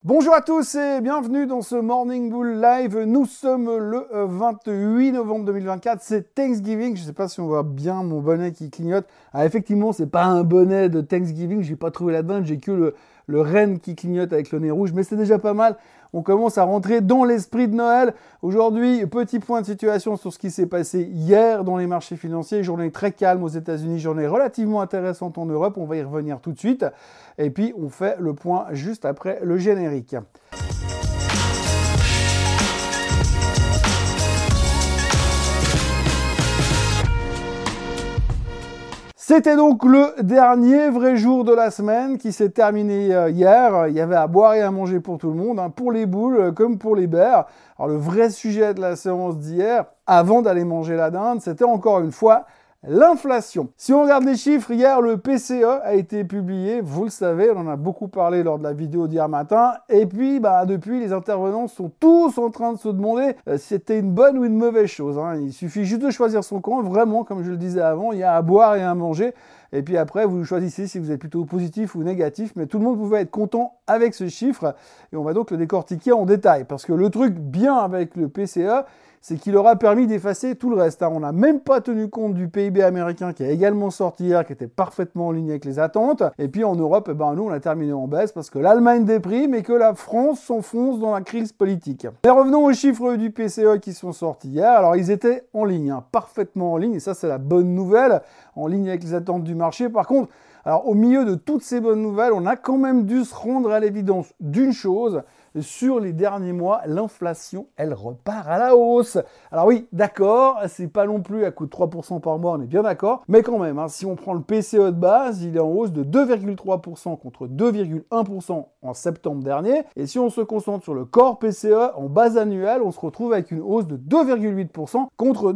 Bonjour à tous et bienvenue dans ce Morning Bull Live. Nous sommes le 28 novembre 2024, c'est Thanksgiving. Je ne sais pas si on voit bien mon bonnet qui clignote. Ah, effectivement, c'est pas un bonnet de Thanksgiving, j'ai pas trouvé la dinde, j'ai que le renne qui clignote avec le nez rouge, mais c'est déjà pas mal. On commence à rentrer dans l'esprit de Noël. Aujourd'hui, petit point de situation sur ce qui s'est passé hier dans les marchés financiers. Journée très calme aux États-Unis, journée relativement intéressante en Europe. On va y revenir tout de suite. Et puis, on fait le point juste après le générique. C'était donc le dernier vrai jour de la semaine qui s'est terminé hier. Il y avait à boire et à manger pour tout le monde, pour les boules comme pour les bears. Alors le vrai sujet de la séance d'hier, avant d'aller manger la dinde, c'était encore une fois l'inflation. Si on regarde les chiffres, hier, le PCE a été publié. Vous le savez, on en a beaucoup parlé lors de la vidéo d'hier matin. Et puis, depuis, les intervenants sont tous en train de se demander si c'était une bonne ou une mauvaise chose. Il suffit juste de choisir son camp. Vraiment, comme je le disais avant, il y a à boire et à manger. Et puis après, vous choisissez si vous êtes plutôt positif ou négatif. Mais tout le monde pouvait être content avec ce chiffre. Et on va donc le décortiquer en détail. Parce que le truc bien avec le PCE, c'est qu'il aura permis d'effacer tout le reste. On n'a même pas tenu compte du PIB américain qui a également sorti hier, qui était parfaitement en ligne avec les attentes. Et puis en Europe, nous, on a terminé en baisse parce que l'Allemagne déprime et que la France s'enfonce dans la crise politique. Mais revenons aux chiffres du PCE qui sont sortis hier. Alors, ils étaient en ligne, parfaitement en ligne. Et ça, c'est la bonne nouvelle, en ligne avec les attentes du marché. Par contre, au milieu de toutes ces bonnes nouvelles, on a quand même dû se rendre à l'évidence d'une chose. Sur les derniers mois, l'inflation, elle repart à la hausse. Alors oui, d'accord, c'est pas non plus à coût de 3% par mois, on est bien d'accord, mais quand même, si on prend le PCE de base, il est en hausse de 2,3% contre 2,1% en septembre dernier, et si on se concentre sur le corps PCE en base annuelle, on se retrouve avec une hausse de 2,8% contre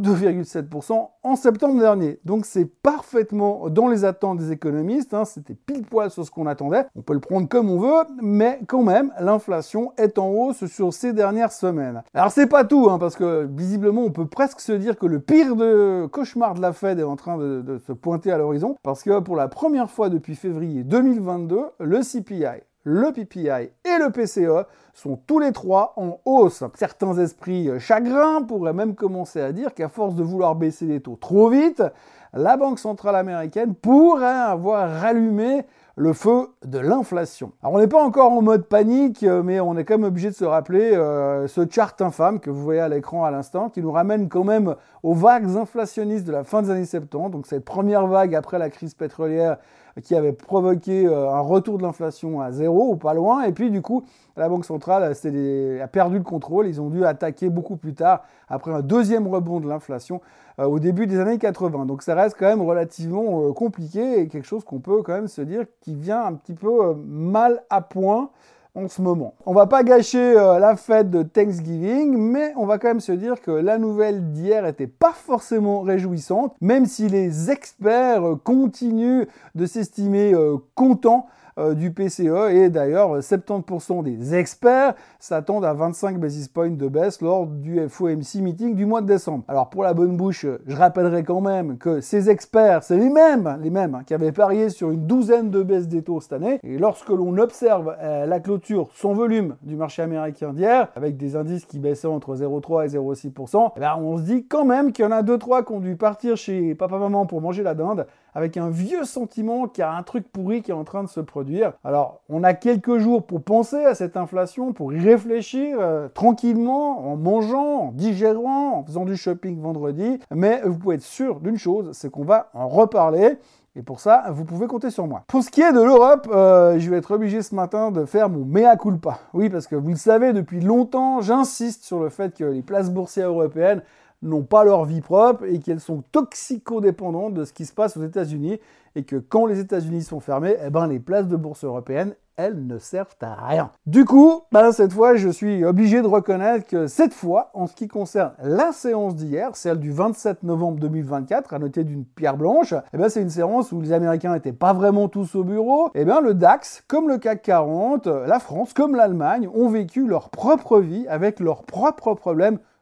2,7% en septembre dernier. Donc c'est parfaitement dans les attentes des économistes, c'était pile poil sur ce qu'on attendait, on peut le prendre comme on veut, mais quand même, l'inflation est en hausse sur ces dernières semaines. Alors c'est pas tout, parce que visiblement on peut presque se dire que le pire cauchemar de la Fed est en train de se pointer à l'horizon, parce que pour la première fois depuis février 2022, le CPI, le PPI et le PCE sont tous les trois en hausse. Certains esprits chagrins pourraient même commencer à dire qu'à force de vouloir baisser les taux trop vite, la Banque centrale américaine pourrait avoir rallumé le feu de l'inflation. Alors on n'est pas encore en mode panique, mais on est quand même obligé de se rappeler ce chart infâme que vous voyez à l'écran à l'instant, qui nous ramène quand même aux vagues inflationnistes de la fin des années 70, donc cette première vague après la crise pétrolière qui avait provoqué un retour de l'inflation à zéro ou pas loin, et puis du coup la Banque centrale a perdu le contrôle, ils ont dû attaquer beaucoup plus tard, après un deuxième rebond de l'inflation au début des années 80. Donc ça reste quand même relativement compliqué et quelque chose qu'on peut quand même se dire qui vient un petit peu mal à point en ce moment. On va pas gâcher la fête de Thanksgiving, mais on va quand même se dire que la nouvelle d'hier était pas forcément réjouissante, même si les experts continuent de s'estimer contents du PCE, et d'ailleurs 70% des experts s'attendent à 25 basis points de baisse lors du FOMC meeting du mois de décembre. Alors pour la bonne bouche, je rappellerai quand même que ces experts, c'est les mêmes qui avaient parié sur une douzaine de baisses des taux cette année, et lorsque l'on observe la clôture sans volume du marché américain d'hier, avec des indices qui baissaient entre 0,3 et 0,6%, on se dit quand même qu'il y en a 2-3 qui ont dû partir chez papa-maman pour manger la dinde, avec un vieux sentiment qu'il y a un truc pourri qui est en train de se produire. Alors, on a quelques jours pour penser à cette inflation, pour y réfléchir tranquillement, en mangeant, en digérant, en faisant du shopping vendredi, mais vous pouvez être sûr d'une chose, c'est qu'on va en reparler. Et pour ça, vous pouvez compter sur moi. Pour ce qui est de l'Europe, je vais être obligé ce matin de faire mon mea culpa. Oui, parce que vous le savez, depuis longtemps, j'insiste sur le fait que les places boursières européennes n'ont pas leur vie propre et qu'elles sont toxicodépendantes de ce qui se passe aux États-Unis, et que quand les États-Unis sont fermés, les places de bourse européennes, elles ne servent à rien. Du coup, cette fois, je suis obligé de reconnaître que cette fois, en ce qui concerne la séance d'hier, celle du 27 novembre 2024, à noter d'une pierre blanche, c'est une séance où les Américains n'étaient pas vraiment tous au bureau. Le DAX, comme le CAC 40, la France, comme l'Allemagne, ont vécu leur propre vie avec leurs propres problèmes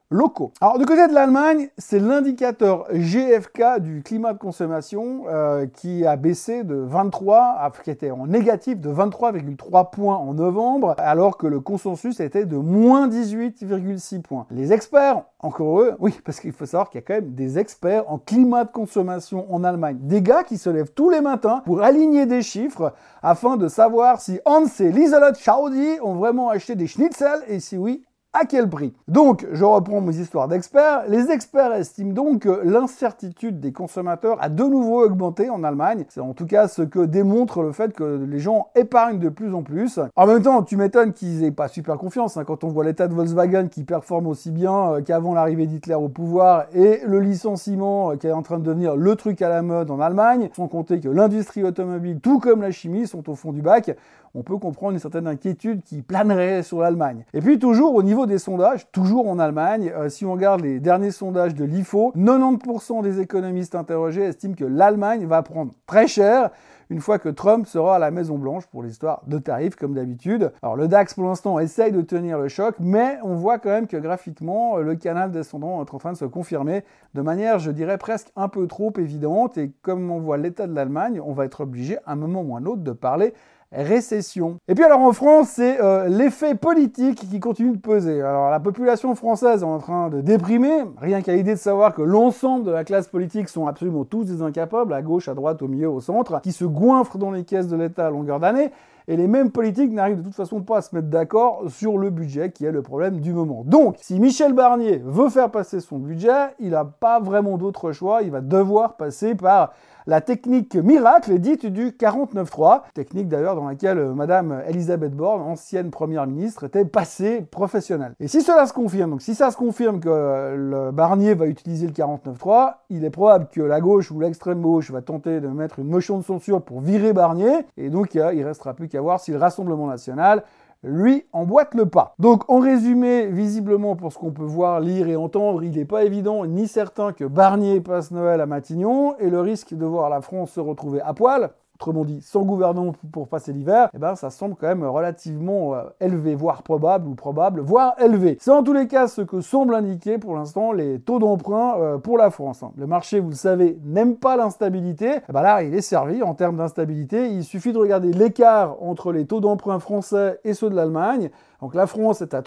locaux. Alors du côté de l'Allemagne, c'est l'indicateur GfK du climat de consommation qui a baissé de 23, qui était en négatif de 23,3 points en novembre, alors que le consensus était de moins 18,6 points. Les experts, encore eux, oui, parce qu'il faut savoir qu'il y a quand même des experts en climat de consommation en Allemagne, des gars qui se lèvent tous les matins pour aligner des chiffres afin de savoir si Hans et Lieselot Schaudi ont vraiment acheté des schnitzel et si oui, à quel prix? Donc, je reprends mes histoires d'experts. Les experts estiment donc que l'incertitude des consommateurs a de nouveau augmenté en Allemagne. C'est en tout cas ce que démontre le fait que les gens épargnent de plus en plus. En même temps, tu m'étonnes qu'ils aient pas super confiance quand on voit l'état de Volkswagen qui performe aussi bien qu'avant l'arrivée d'Hitler au pouvoir et le licenciement qui est en train de devenir le truc à la mode en Allemagne, sans compter que l'industrie automobile, tout comme la chimie, sont au fond du bac. On peut comprendre une certaine inquiétude qui planerait sur l'Allemagne. Et puis toujours au niveau des sondages, toujours en Allemagne, si on regarde les derniers sondages de l'IFO, 90% des économistes interrogés estiment que l'Allemagne va prendre très cher une fois que Trump sera à la Maison-Blanche pour l'histoire de tarifs comme d'habitude. Alors le DAX pour l'instant essaye de tenir le choc, mais on voit quand même que graphiquement le canal descendant est en train de se confirmer de manière, je dirais, presque un peu trop évidente, et comme on voit l'état de l'Allemagne, on va être obligé à un moment ou à un autre de parler récession. Et puis alors en France, c'est l'effet politique qui continue de peser. Alors la population française est en train de déprimer, rien qu'à l'idée de savoir que l'ensemble de la classe politique sont absolument tous des incapables, à gauche, à droite, au milieu, au centre, qui se goinfrent dans les caisses de l'État à longueur d'année, et les mêmes politiques n'arrivent de toute façon pas à se mettre d'accord sur le budget qui est le problème du moment. Donc, si Michel Barnier veut faire passer son budget, il n'a pas vraiment d'autre choix, il va devoir passer par la technique miracle dite du 49.3, technique d'ailleurs dans laquelle Madame Elisabeth Borne, ancienne première ministre, était passée professionnelle. Et si cela se confirme, donc si ça se confirme que le Barnier va utiliser le 49.3, il est probable que la gauche ou l'extrême gauche va tenter de mettre une motion de censure pour virer Barnier, et donc il restera plus qu'à voir si le Rassemblement national lui emboîte le pas. Donc en résumé, visiblement pour ce qu'on peut voir, lire et entendre, il n'est pas évident ni certain que Barnier passe Noël à Matignon, et le risque de voir la France se retrouver à poil, autrement dit sans gouvernement pour passer l'hiver, eh ben ça semble quand même relativement élevé, voire probable, voire élevé. C'est en tous les cas ce que semblent indiquer pour l'instant les taux d'emprunt pour la France. Le marché, vous le savez, n'aime pas l'instabilité. Eh ben là, il est servi en termes d'instabilité. Il suffit de regarder l'écart entre les taux d'emprunt français et ceux de l'Allemagne. Donc la France est à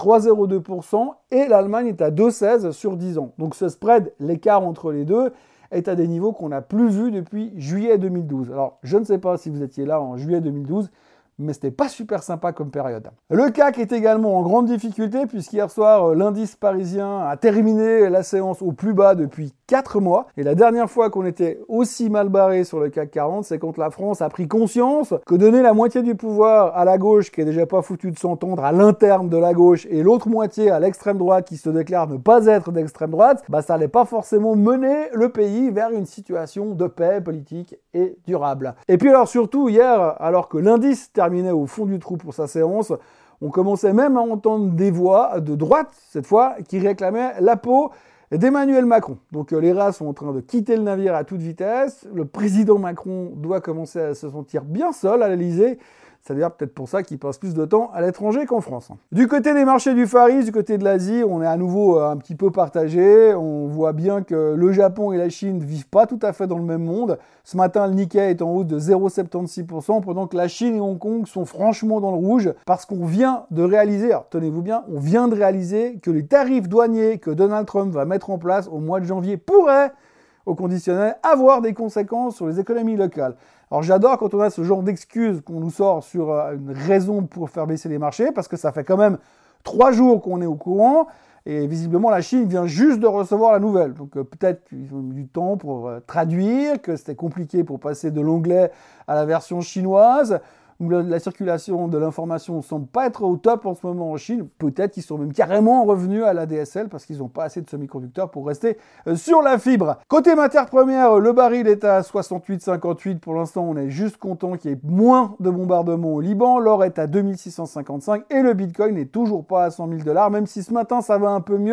3,02% et l'Allemagne est à 2,16 sur 10 ans. Donc ce spread, l'écart entre les deux, est à des niveaux qu'on n'a plus vus depuis juillet 2012. Alors, je ne sais pas si vous étiez là en juillet 2012, mais c'était pas super sympa comme période. Le CAC est également en grande difficulté, puisqu'hier soir, l'indice parisien a terminé la séance au plus bas depuis 4 mois. Et la dernière fois qu'on était aussi mal barré sur le CAC 40, c'est quand la France a pris conscience que donner la moitié du pouvoir à la gauche, qui est déjà pas foutu de s'entendre à l'interne de la gauche, et l'autre moitié à l'extrême droite, qui se déclare ne pas être d'extrême droite, bah ça n'allait pas forcément mener le pays vers une situation de paix politique et durable. Et puis alors surtout, hier, alors que l'indice terminait au fond du trou pour sa séance, on commençait même à entendre des voix de droite, cette fois, qui réclamaient la peau d'Emmanuel Macron. Donc les rats sont en train de quitter le navire à toute vitesse, le président Macron doit commencer à se sentir bien seul à l'Elysée. C'est d'ailleurs peut-être pour ça qu'il passe plus de temps à l'étranger qu'en France. Du côté des marchés du Far East, du côté de l'Asie, on est à nouveau un petit peu partagé. On voit bien que le Japon et la Chine ne vivent pas tout à fait dans le même monde. Ce matin, le Nikkei est en hausse de 0,76%, pendant que la Chine et Hong Kong sont franchement dans le rouge, parce qu'on vient de réaliser, alors tenez-vous bien, on vient de réaliser que les tarifs douaniers que Donald Trump va mettre en place au mois de janvier pourraient, au conditionnel, avoir des conséquences sur les économies locales. Alors j'adore quand on a ce genre d'excuses qu'on nous sort sur une raison pour faire baisser les marchés, parce que ça fait quand même 3 jours qu'on est au courant, et visiblement la Chine vient juste de recevoir la nouvelle. Donc peut-être qu'ils ont eu du temps pour traduire, que c'était compliqué pour passer de l'anglais à la version chinoise, où la circulation de l'information ne semble pas être au top en ce moment en Chine. Peut-être qu'ils sont même carrément revenus à la DSL parce qu'ils n'ont pas assez de semi-conducteurs pour rester sur la fibre. Côté matières premières, le baril est à 68,58. Pour l'instant, on est juste content qu'il y ait moins de bombardements au Liban. L'or est à 2655 et le Bitcoin n'est toujours pas à 100 000 $, même si ce matin, ça va un peu mieux,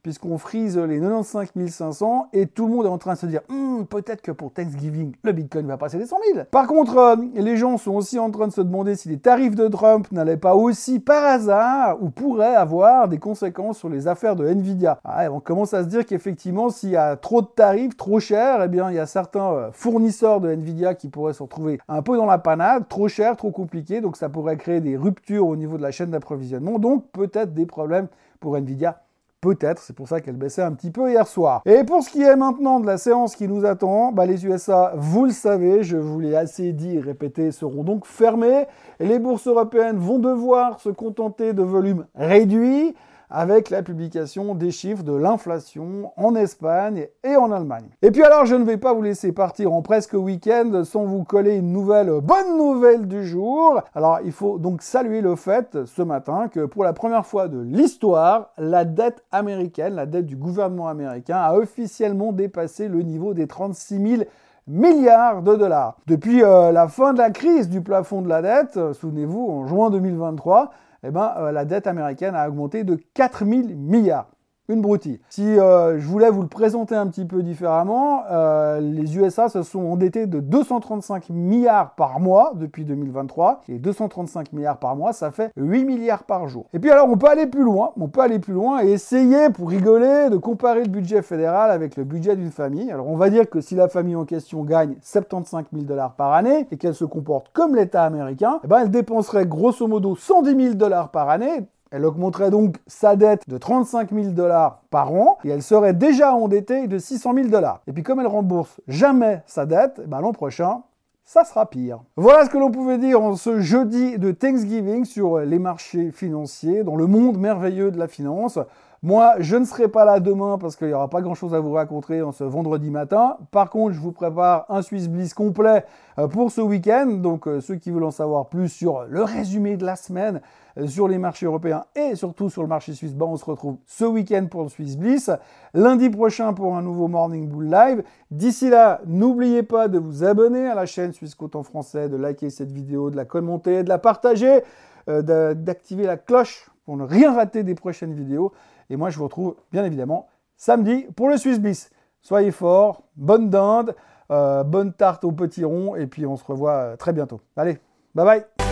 puisqu'on frise les 95 500 et tout le monde est en train de se dire peut-être que pour Thanksgiving, le Bitcoin va passer les 100 000. Par contre, les gens sont aussi en train de se demander si les tarifs de Trump n'allaient pas aussi par hasard ou pourraient avoir des conséquences sur les affaires de Nvidia. On commence à se dire qu'effectivement, s'il y a trop de tarifs, trop chers, eh bien, il y a certains fournisseurs de Nvidia qui pourraient se retrouver un peu dans la panade, trop cher, trop compliqué, donc ça pourrait créer des ruptures au niveau de la chaîne d'approvisionnement, donc peut-être des problèmes pour Nvidia. Peut-être, c'est pour ça qu'elle baissait un petit peu hier soir. Et pour ce qui est maintenant de la séance qui nous attend, les USA, vous le savez, je vous l'ai assez dit et répété, seront donc fermés. Et les bourses européennes vont devoir se contenter de volumes réduits avec la publication des chiffres de l'inflation en Espagne et en Allemagne. Et puis alors, je ne vais pas vous laisser partir en presque week-end sans vous coller une bonne nouvelle du jour. Alors, il faut donc saluer le fait, ce matin, que pour la première fois de l'histoire, la dette américaine, la dette du gouvernement américain, a officiellement dépassé le niveau des 36 000 milliards de dollars. Depuis la fin de la crise du plafond de la dette, souvenez-vous, en juin 2023, la dette américaine a augmenté de 4 000 milliards. Une broutille. Si je voulais vous le présenter un petit peu différemment, les USA se sont endettés de 235 milliards par mois depuis 2023. Et 235 milliards par mois, ça fait 8 milliards par jour. Et puis alors, on peut aller plus loin. Et essayer, pour rigoler, de comparer le budget fédéral avec le budget d'une famille. Alors, on va dire que si la famille en question gagne 75 000 dollars par année et qu'elle se comporte comme l'État américain, elle dépenserait grosso modo 110 000 dollars par année. Elle augmenterait donc sa dette de 35 000 dollars par an et elle serait déjà endettée de 600 000 dollars. Et puis comme elle rembourse jamais sa dette, l'an prochain, ça sera pire. Voilà ce que l'on pouvait dire en ce jeudi de Thanksgiving sur les marchés financiers, dans le monde merveilleux de la finance. Moi, je ne serai pas là demain parce qu'il n'y aura pas grand-chose à vous raconter en ce vendredi matin. Par contre, je vous prépare un Swiss Bliss complet pour ce week-end. Donc, ceux qui veulent en savoir plus sur le résumé de la semaine, sur les marchés européens et surtout sur le marché suisse, on se retrouve ce week-end pour le Swiss Bliss. Lundi prochain pour un nouveau Morning Bull Live. D'ici là, n'oubliez pas de vous abonner à la chaîne Suisse Côte en français, de liker cette vidéo, de la commenter, de la partager, d'activer la cloche pour ne rien rater des prochaines vidéos. Et moi, je vous retrouve bien évidemment samedi pour le Swiss Bliss. Soyez forts, bonne dinde, bonne tarte au petit rond, et puis on se revoit très bientôt. Allez, bye bye!